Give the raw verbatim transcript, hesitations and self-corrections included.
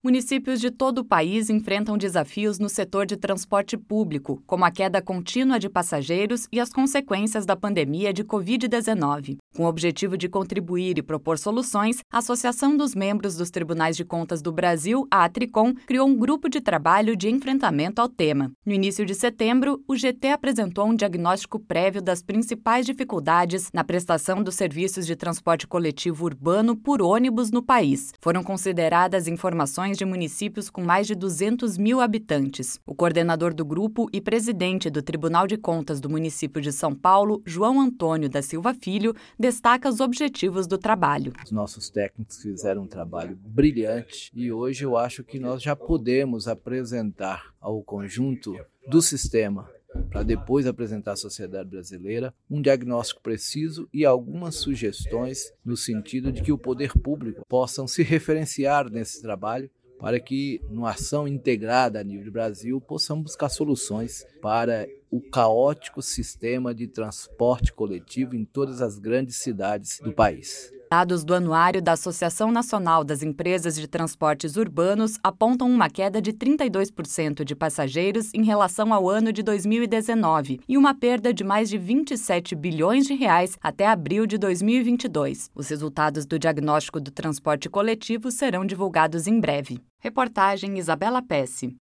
Municípios de todo o país enfrentam desafios no setor de transporte público, como a queda contínua de passageiros e as consequências da pandemia de covid dezenove. Com o objetivo de contribuir e propor soluções, a Associação dos Membros dos Tribunais de Contas do Brasil, a Atricom, criou um grupo de trabalho de enfrentamento ao tema. No início de setembro, o G T apresentou um diagnóstico prévio das principais dificuldades na prestação dos serviços de transporte coletivo urbano por ônibus no país. Foram consideradas informações de municípios com mais de duzentos mil habitantes. O coordenador do grupo e presidente do Tribunal de Contas do município de São Paulo, João Antônio da Silva Filho, destaca os objetivos do trabalho. Os nossos técnicos fizeram um trabalho brilhante e hoje eu acho que nós já podemos apresentar ao conjunto do sistema, para depois apresentar à sociedade brasileira, um diagnóstico preciso e algumas sugestões no sentido de que o poder público possam se referenciar nesse trabalho para que, numa ação integrada a nível do Brasil, possamos buscar soluções para o caótico sistema de transporte coletivo em todas as grandes cidades do país. Dados do Anuário da Associação Nacional das Empresas de Transportes Urbanos apontam uma queda de trinta e dois por cento de passageiros em relação ao ano de dois mil e dezenove e uma perda de mais de vinte e sete bilhões de reais até abril de dois mil e vinte e dois. Os resultados do diagnóstico do transporte coletivo serão divulgados em breve. Reportagem Isabela Pesce.